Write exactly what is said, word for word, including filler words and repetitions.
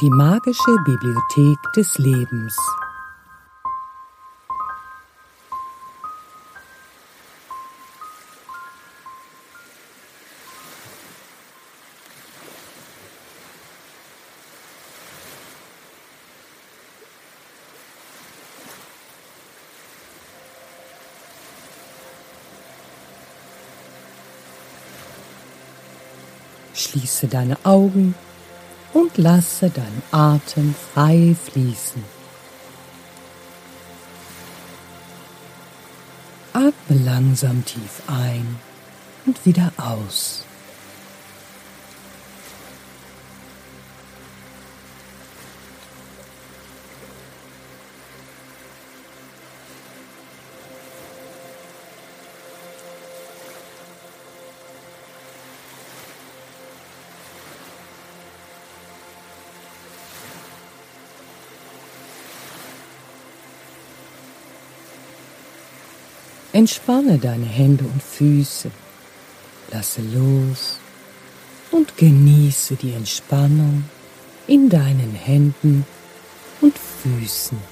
Die magische Bibliothek des Lebens. Schließe deine Augen und lasse deinen Atem frei fließen. Atme langsam tief ein und wieder aus. Entspanne deine Hände und Füße, lasse los und genieße die Entspannung in deinen Händen und Füßen.